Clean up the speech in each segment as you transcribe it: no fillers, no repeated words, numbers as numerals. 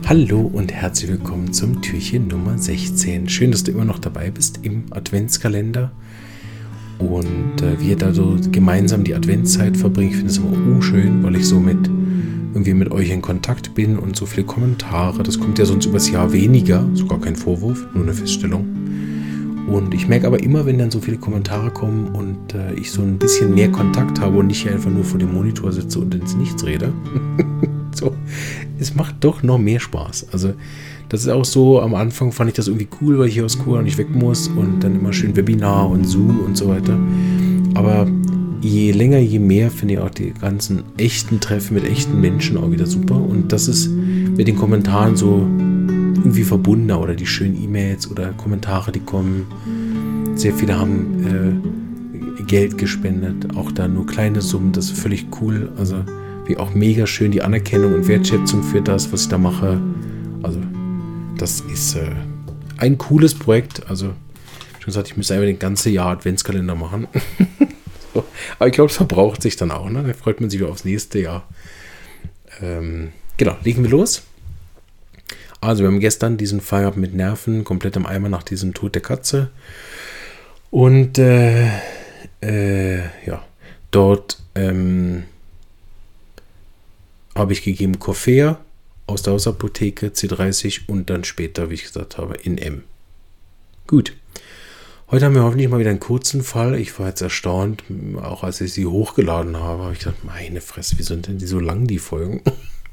Hallo und herzlich willkommen zum Türchen Nummer 16. Schön, dass du immer noch dabei bist im Adventskalender und wir da so gemeinsam die Adventszeit verbringen. Ich finde es immer schön, weil ich so mit euch in Kontakt bin und so viele Kommentare. Das kommt ja sonst übers Jahr weniger, sogar kein Vorwurf, nur eine Feststellung. Und ich merke aber immer, wenn dann so viele Kommentare kommen und ich so ein bisschen mehr Kontakt habe und nicht einfach nur vor dem Monitor sitze und ins Nichts rede, so, es macht doch noch mehr Spaß. Also das ist auch so, am Anfang fand ich das irgendwie cool, weil ich hier aus Kura nicht weg muss und dann immer schön Webinar und Zoom und so weiter. Aber je länger, je mehr finde ich auch die ganzen echten Treffen mit echten Menschen auch wieder super. Und das ist mit den Kommentaren so irgendwie verbundener oder die schönen E-Mails oder Kommentare, die kommen. Sehr viele haben Geld gespendet, auch da nur kleine Summen, das ist völlig cool. Also wie auch mega schön die Anerkennung und Wertschätzung für das, was ich da mache. Also das ist ein cooles Projekt. Also schon gesagt, ich müsste einfach den ganzen Jahr Adventskalender machen. So. Aber ich glaube, es verbraucht sich dann auch. Ne? Da freut man sich wieder aufs nächste Jahr. Genau, legen wir los. Also wir haben gestern diesen Fall gehabt mit Nerven, komplett im Eimer nach diesem Tod der Katze. Und dort habe ich gegeben Coffea aus der Hausapotheke, C30 und dann später, wie ich gesagt habe, in M. Gut. Heute haben wir hoffentlich mal wieder einen kurzen Fall. Ich war jetzt erstaunt, auch als ich sie hochgeladen habe, habe ich gedacht, meine Fresse, wie sind denn die so lang, die Folgen?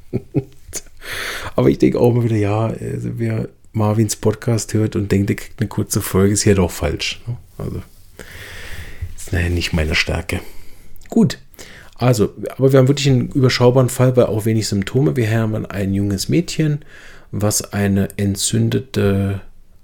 Aber ich denke auch mal wieder, ja, also wer Marvins Podcast hört und denkt, er kriegt eine kurze Folge, ist ja doch falsch. Also, ist nicht meine Stärke. Gut. Also, aber wir haben wirklich einen überschaubaren Fall, weil auch wenig Symptome. Wir haben ein junges Mädchen, was ein entzündetes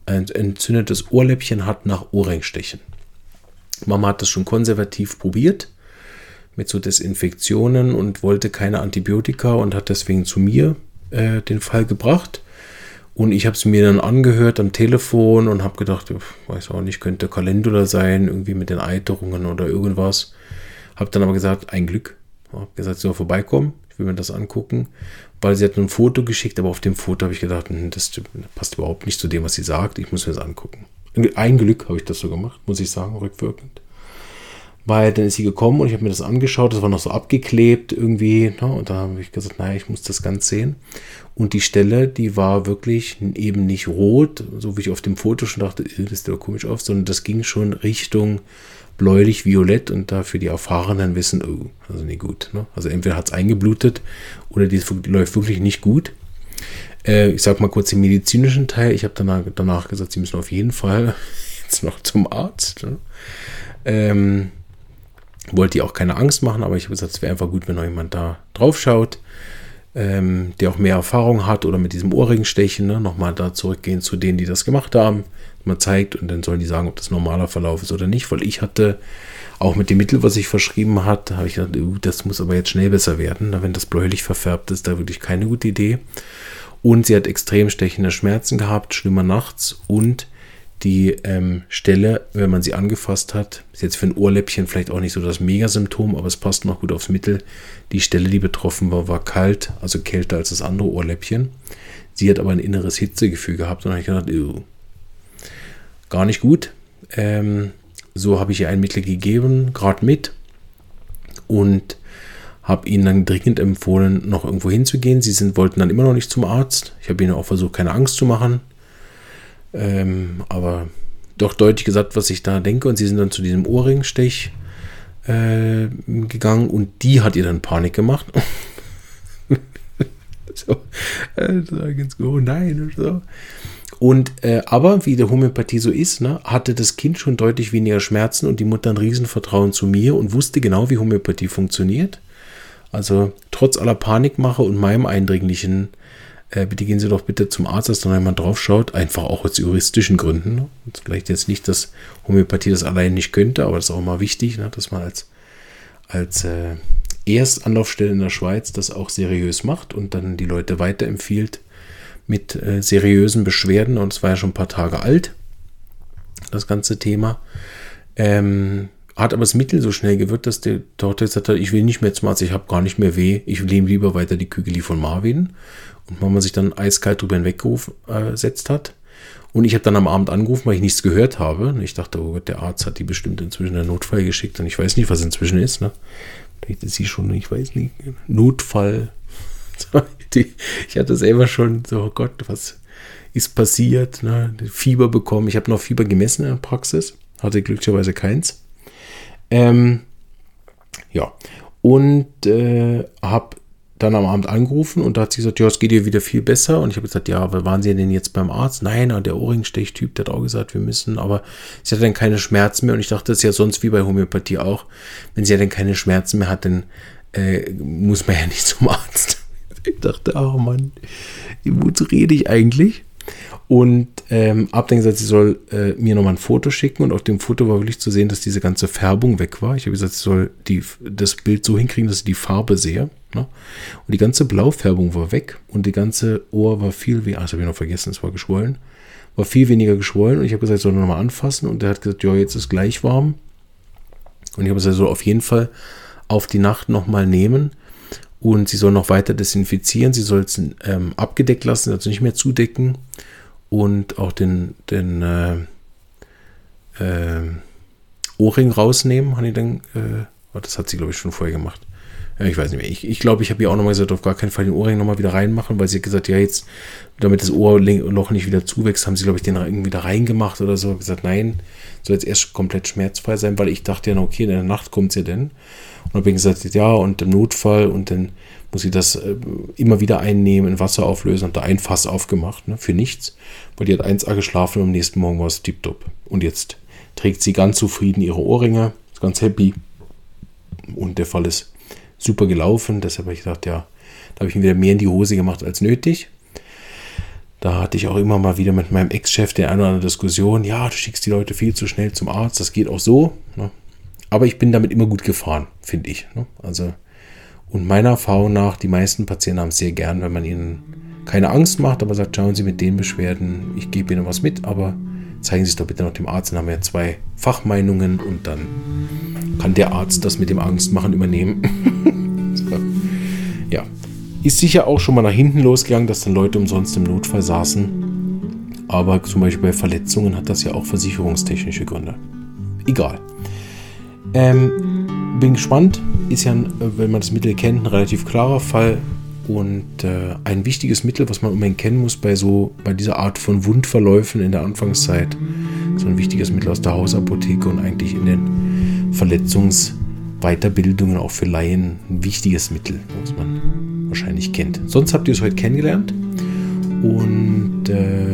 Ohrläppchen hat nach Ohrringstechen. Mama hat das schon konservativ probiert mit so Desinfektionen und wollte keine Antibiotika und hat deswegen zu mir den Fall gebracht. Und ich habe es mir dann angehört am Telefon und habe gedacht, ich weiß auch nicht, könnte Calendula sein, irgendwie mit den Eiterungen oder irgendwas. Habe dann aber gesagt, ein Glück. Habe gesagt, sie soll vorbeikommen, ich will mir das angucken. Weil sie hat nur ein Foto geschickt, aber auf dem Foto habe ich gedacht, das passt überhaupt nicht zu dem, was sie sagt. Ich muss mir das angucken. Ein Glück habe ich das so gemacht, muss ich sagen, rückwirkend. Weil dann ist sie gekommen und ich habe mir das angeschaut, das war noch so abgeklebt irgendwie. Ne? Und da habe ich gesagt, naja, ich muss das ganz sehen. Und die Stelle, die war wirklich eben nicht rot, so wie ich auf dem Foto schon dachte, das sieht doch komisch aus, sondern das ging schon Richtung bläulich-violett und dafür die Erfahrenen wissen, oh, also nicht gut. Ne? Also entweder hat es eingeblutet oder die läuft wirklich nicht gut. Ich sage mal kurz den medizinischen Teil. Ich habe danach gesagt, sie müssen auf jeden Fall jetzt noch zum Arzt. Ne? Wollte ihr auch keine Angst machen, aber ich habe gesagt, es wäre einfach gut, wenn noch jemand da drauf schaut, der auch mehr Erfahrung hat oder mit diesem Ohrringstechen, ne? Nochmal da zurückgehen zu denen, die das gemacht haben, man zeigt und dann sollen die sagen, ob das normaler Verlauf ist oder nicht, weil ich hatte auch mit dem Mittel, was ich verschrieben hatte, habe ich gedacht, das muss aber jetzt schnell besser werden, wenn das bläulich verfärbt ist, da wirklich keine gute Idee. Und sie hat extrem stechende Schmerzen gehabt, schlimmer nachts und die Stelle, wenn man sie angefasst hat, ist jetzt für ein Ohrläppchen vielleicht auch nicht so das Megasymptom, aber es passt noch gut aufs Mittel. Die Stelle, die betroffen war, war kalt, also kälter als das andere Ohrläppchen. Sie hat aber ein inneres Hitzegefühl gehabt und dann habe ich gedacht, gar nicht gut. So habe ich ihr ein Mittel gegeben, gerade mit und habe ihnen dann dringend empfohlen, noch irgendwo hinzugehen. Sie wollten dann immer noch nicht zum Arzt. Ich habe ihnen auch versucht, keine Angst zu machen. Aber doch deutlich gesagt, was ich da denke. Und sie sind dann zu diesem Ohrringstech gegangen und die hat ihr dann Panik gemacht. So, oh nein und so. Und aber wie der Homöopathie so ist, ne, hatte das Kind schon deutlich weniger Schmerzen und die Mutter ein Riesenvertrauen zu mir und wusste genau, wie Homöopathie funktioniert. Also trotz aller Panikmache und meinem eindringlichen bitte gehen Sie doch bitte zum Arzt, dass da jemand drauf schaut. Einfach auch aus juristischen Gründen. Ne? Vielleicht jetzt nicht, dass Homöopathie das allein nicht könnte, aber das ist auch mal wichtig, ne? Dass man als Erstanlaufstelle in der Schweiz das auch seriös macht und dann die Leute weiterempfiehlt mit seriösen Beschwerden. Und es war ja schon ein paar Tage alt, das ganze Thema. hat aber das Mittel so schnell gewirkt, dass die Tochter gesagt hat, ich will nicht mehr zum Arzt, ich habe gar nicht mehr weh, ich nehme lieber weiter die Kügeli von Marvin. Und Mama sich dann eiskalt drüber hinweggesetzt hat. Und ich habe dann am Abend angerufen, weil ich nichts gehört habe. Und ich dachte, oh Gott, der Arzt hat die bestimmt inzwischen in den Notfall geschickt. Und ich weiß nicht, was inzwischen ist. Ne? Vielleicht ist sie schon, ich weiß nicht, Notfall. Ich hatte selber schon so, oh Gott, was ist passiert? Ne? Fieber bekommen. Ich habe noch Fieber gemessen in der Praxis. Hatte glücklicherweise keins. Ja. Und habe dann am Abend angerufen und da hat sie gesagt, ja, es geht ihr wieder viel besser. Und ich habe gesagt, ja, aber waren Sie denn jetzt beim Arzt? Nein, der Ohrringstechtyp, der hat auch gesagt, wir müssen, aber sie hat dann keine Schmerzen mehr. Und ich dachte, das ist ja sonst wie bei Homöopathie auch. Wenn sie ja dann keine Schmerzen mehr hat, dann muss man ja nicht zum Arzt. Ich dachte, oh Mann, wozu rede ich eigentlich? Und hab dann gesagt, sie soll mir nochmal ein Foto schicken und auf dem Foto war wirklich zu sehen, dass diese ganze Färbung weg war. Ich habe gesagt, sie soll das Bild so hinkriegen, dass ich die Farbe sehe. Ne? Und die ganze Blaufärbung war weg und die ganze Ohr war viel weniger, das habe ich noch vergessen, es war geschwollen, war viel weniger geschwollen und ich habe gesagt, ich soll nochmal anfassen und der hat gesagt, ja, jetzt ist gleich warm. Und ich habe gesagt, so auf jeden Fall auf die Nacht nochmal nehmen. Und sie soll noch weiter desinfizieren. Sie soll es abgedeckt lassen, also nicht mehr zudecken. Und auch den Ohrring rausnehmen. Das hat sie, glaube ich, schon vorher gemacht. Ich weiß nicht mehr. Ich glaube, ich habe ihr auch nochmal gesagt, auf gar keinen Fall den Ohrring nochmal wieder reinmachen, weil sie hat gesagt, ja, jetzt, damit das Ohrloch nicht wieder zuwächst, haben sie, glaube ich, den irgendwie da reingemacht oder so. Ich habe gesagt, nein, soll jetzt erst komplett schmerzfrei sein, weil ich dachte ja, okay, in der Nacht kommt sie denn. Und habe gesagt, ja, und im Notfall und dann muss sie das immer wieder einnehmen, in Wasser auflösen und da ein Fass aufgemacht, ne, für nichts, weil die hat 1A geschlafen und am nächsten Morgen war es tipptopp. Und jetzt trägt sie ganz zufrieden ihre Ohrringe, ist ganz happy und der Fall ist super gelaufen, deshalb habe ich gedacht, ja, da habe ich mir wieder mehr in die Hose gemacht als nötig. Da hatte ich auch immer mal wieder mit meinem Ex-Chef die eine oder andere Diskussion, ja, du schickst die Leute viel zu schnell zum Arzt, das geht auch so, ne? Aber ich bin damit immer gut gefahren, finde ich. Ne? Also, und meiner Erfahrung nach, die meisten Patienten haben es sehr gern, wenn man ihnen keine Angst macht, aber sagt, schauen Sie mit den Beschwerden, ich gebe Ihnen was mit, aber zeigen Sie es doch bitte noch dem Arzt. Dann haben wir 2 Fachmeinungen und dann kann der Arzt das mit dem Angstmachen übernehmen. So. Ja, ist sicher auch schon mal nach hinten losgegangen, dass dann Leute umsonst im Notfall saßen. Aber zum Beispiel bei Verletzungen hat das ja auch versicherungstechnische Gründe. Egal. Bin gespannt. Ist ja, wenn man das Mittel kennt, ein relativ klarer Fall und ein wichtiges Mittel, was man unbedingt kennen muss bei dieser Art von Wundverläufen in der Anfangszeit. So ein wichtiges Mittel aus der Hausapotheke und eigentlich in den Verletzungsweiterbildungen auch für Laien ein wichtiges Mittel, was man wahrscheinlich kennt. Sonst habt ihr es heute kennengelernt und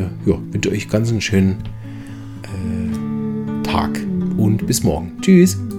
wünsche euch ganz einen schönen Tag und bis morgen. Tschüss!